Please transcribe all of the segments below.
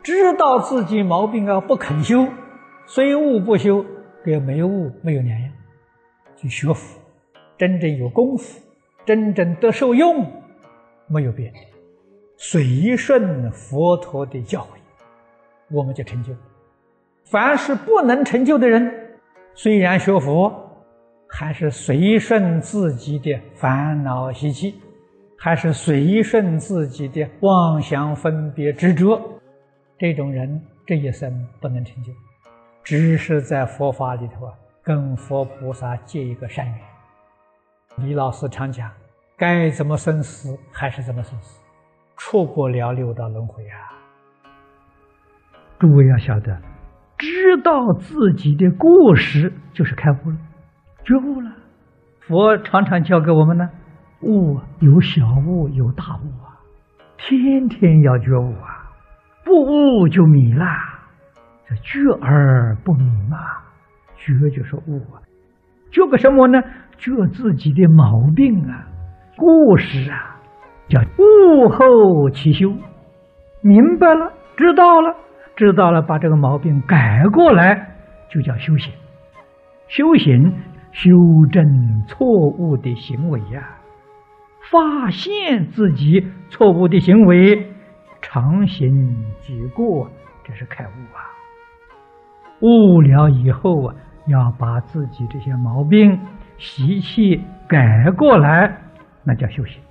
知道自己毛病不肯修，虽悟不修，跟没悟没有两样。去学佛，真正有功夫，真正得受用，没有别的，随顺佛陀的教诲，我们就成就。凡是不能成就的人，虽然学佛，还是随顺自己的烦恼习气，还是随顺自己的妄想分别执着，这种人这一生不能成就，只是在佛法里头跟佛菩萨结一个善缘。李老师常讲，该怎么生死还是怎么生死，出不了六道轮回啊！诸位要晓得，知道自己的过失就是开悟了，觉悟了。佛常常教给我们呢，悟有小悟有大悟啊，天天要觉悟啊，不悟就迷了，这觉而不迷嘛。觉就是悟啊，觉个什么呢？觉自己的毛病啊，过失啊，叫悟后起修。明白了，知道了，把这个毛病改过来，就叫修行。修行修正错误的行为呀，发现自己错误的行为，常行己过，这是开悟啊。悟了以后啊，要把自己这些毛病习气改过来，那叫修行。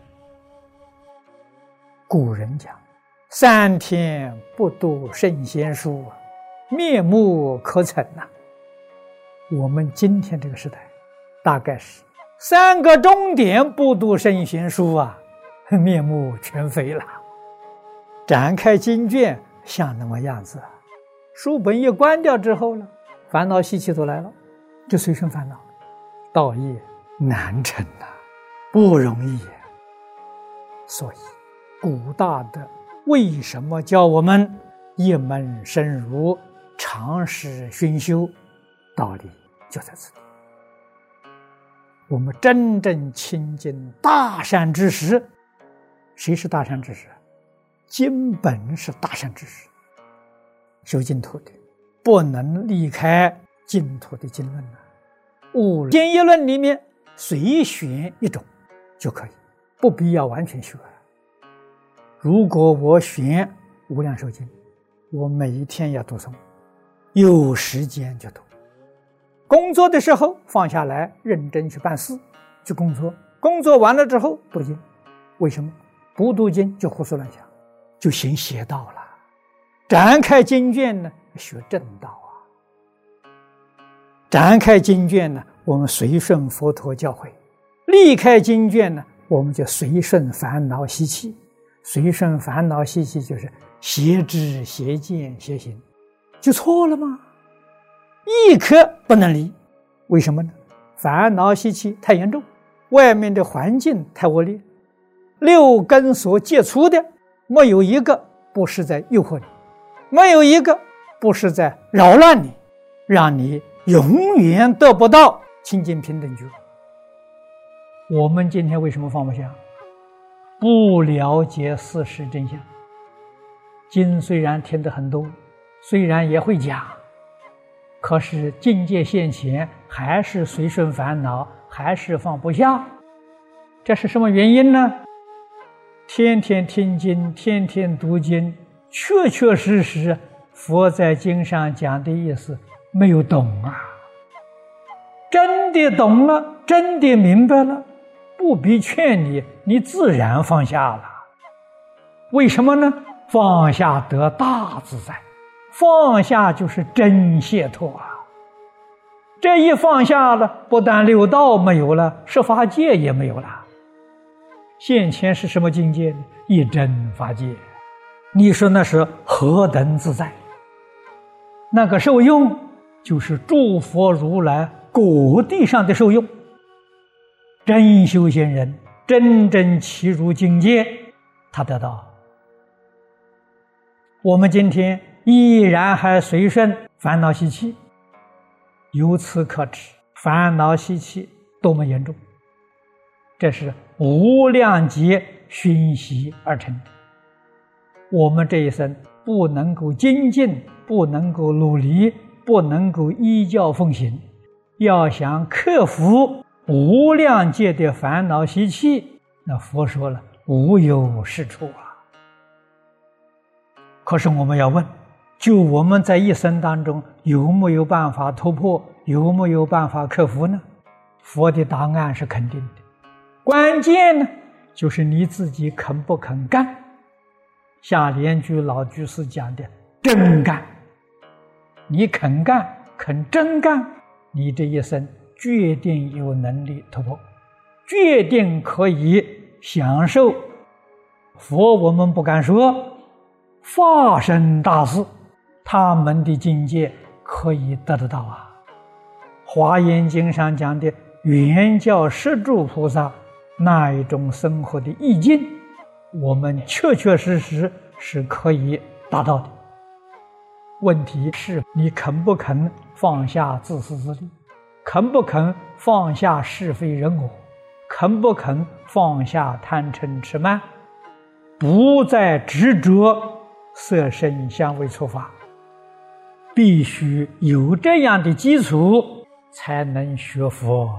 古人讲3天不读圣贤书，面目可憎啊。我们今天这个时代大概是3个钟点不读圣贤书啊，面目全非了。展开经卷像那么样子，书本一关掉之后呢，烦恼习气都来了，就随顺烦恼，道业难成啊，不容易啊。所以古大德为什么教我们一门深入，常识熏修？道理就在此里。我们真正亲近大善知识，谁是大善知识？经本是大善知识。修净土的不能离开净土的经论啊，悟简易论里面随选一种就可以，不必要完全学。如果我选无量寿经，我每一天要读诵，有时间就读。工作的时候放下来，认真去办事，去工作。工作完了之后读经，为什么？不读经就胡思乱想，就行邪道了。展开经卷呢，学正道啊。展开经卷呢，我们随顺佛陀教诲；离开经卷呢，我们就随顺烦恼习气。随顺烦恼习气就是邪知邪见邪行，就错了吗？一刻不能离。为什么呢？烦恼习气太严重，外面的环境太恶劣，6根所接触的没有一个不是在诱惑你，没有一个不是在扰乱你，让你永远得不到清净平等觉。我们今天为什么放不下？不了解事实真相。经虽然听得很多，虽然也会讲，可是境界现前，还是随顺烦恼，还是放不下。这是什么原因呢？天天听经，天天读经，确确实实佛在经上讲的意思没有懂啊。真的懂了，真的明白了，不必劝你，你自然放下了。为什么呢？放下得大自在，放下就是真解脱啊。这一放下了，不但六道没有了，十法界也没有了。现前是什么境界呢？一真法界。你说那是何等自在？那个受用就是诸佛如来果地上的受用。真修行人真正契入境界，他得到。我们今天依然还随顺烦恼习气，由此可知烦恼习气多么严重。这是无量劫熏习而成的。我们这一生不能够精进，不能够努力，不能够依教奉行。要想克服无量劫的烦恼习气，那佛说了，无有是处啊。可是我们要问，就我们在一生当中有没有办法突破，有没有办法克服呢？佛的答案是肯定的，关键呢就是你自己肯不肯干。下莲居老居士讲的真干，你肯干，肯真干，你这一生决定有能力突破，决定可以享受佛我们不敢说法身大士他们的境界可以得得到啊。华严经上讲的圆教十住菩萨那一种生活的意境，我们确确实实是可以达到的。问题是你肯不肯放下自私自利，肯不肯放下是非人我，肯不肯放下贪嗔痴慢，不再执着色声香味触法。必须有这样的基础，才能学佛。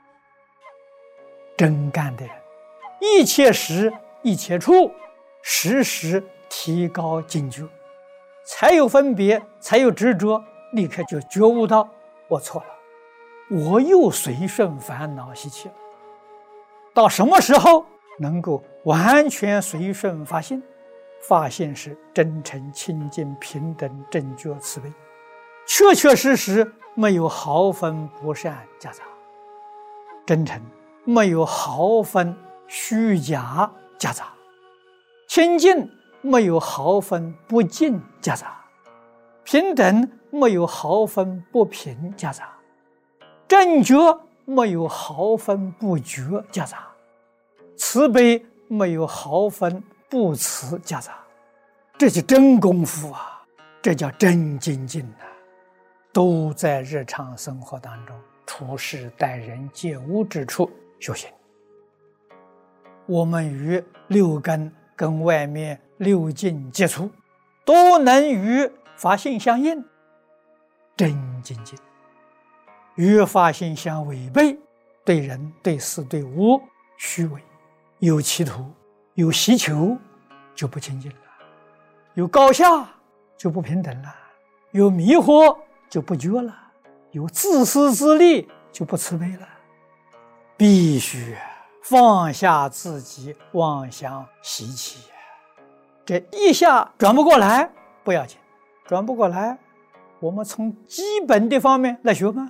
真干的人，一切时一切处，时时提高警觉，才有分别，才有执着，立刻就觉悟到我错了，我又随顺烦恼习气了。到什么时候能够完全随顺发心？发心是真诚清净平等正觉慈悲，确确实实没有毫分不善夹杂，真诚没有毫分虚假夹杂，清净没有毫分不净夹杂，平等没有毫分不平夹杂，正觉没有毫分不觉夹杂，慈悲没有毫分不慈夹杂。这是真功夫啊，这叫真精进啊，都在日常生活当中处事待人接物之处修行。我们与六根跟外面六境接触，都能与法性相应，真精进。与法性相违背，对人对事对物虚伪，有企图有希求，就不清净了，有高下就不平等了，有迷惑就不觉了，有自私自利就不慈悲了。必须放下自己妄想习气，这一下转不过来不要紧，转不过来我们从基本的方面来学嘛。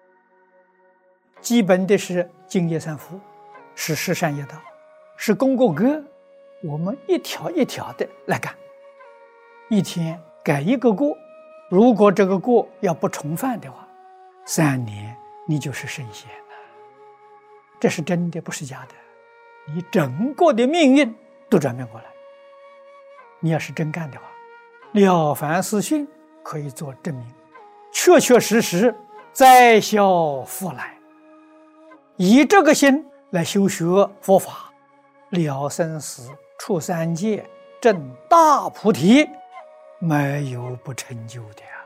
基本的是净业三福，是十善业道，是功过格，我们一条一条的来干，一天改一个过。如果这个过要不重犯的话，3年你就是圣贤了。这是真的，不是假的，你整个的命运都转变过来。你要是真干的话，《了凡四训》可以做证明，确确实实再消复来。以这个心来修学佛法，了生死，出三界，证大菩提，没有不成就的呀。